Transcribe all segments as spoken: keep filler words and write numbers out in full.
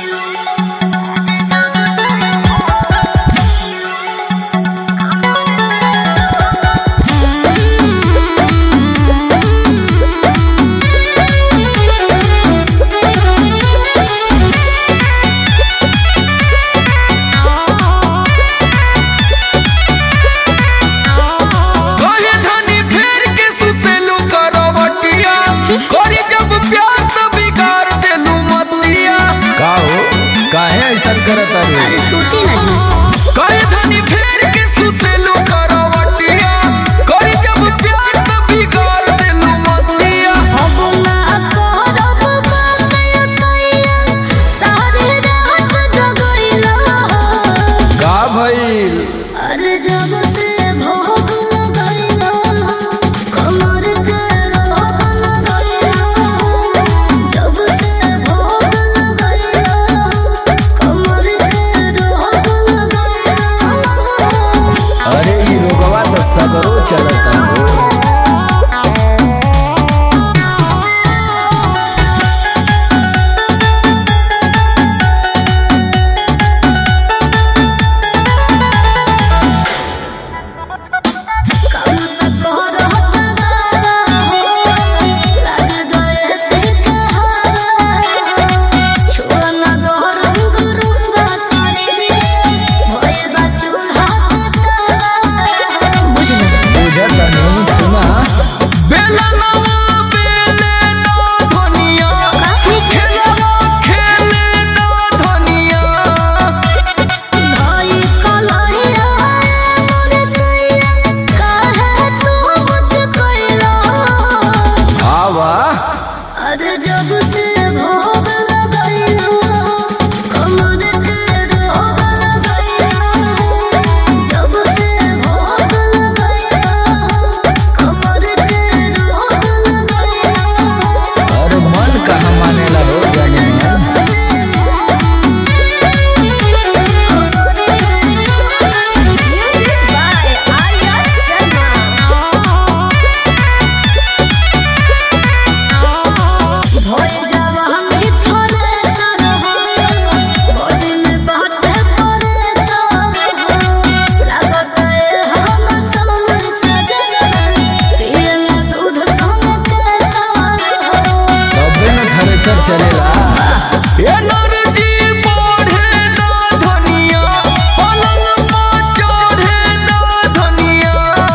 ऐसा करत अरे सूती ना जी कई धनी फेर के सुतेलू करवटिया करी जब प्यार त बिगाड़ देलू मतिया अब ना करब बात सैया सारे रात जगइला का भइल अरे जब से भोग लगइला कमर के रोग लगइला जब से भोग लगइला कमर के रोग लगइला अरे ई रोगवा त सगरो चलता हो अरे जब से भोग लगइला कमर के रोग लगइला जब से भोग लगइला कमर के रोग लगइला और मन कहाँ मानेला हो जाने चलेला एनर्जी बढ़े ना धनिया पलंग पर चढ़े ना धनिया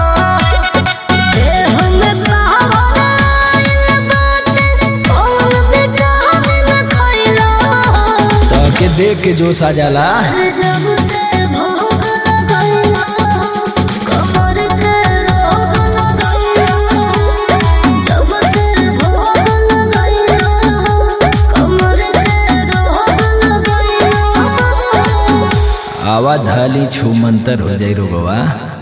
ए हम पावना बात कौन विटामिन खइला ताके देख के जोश आ जाला जब से भोग लगइला कमर के रोग लगइला जब से भोग लगइला कमर के रोग लगइला आवा धाली छू मंतर हो जाई रोगवा।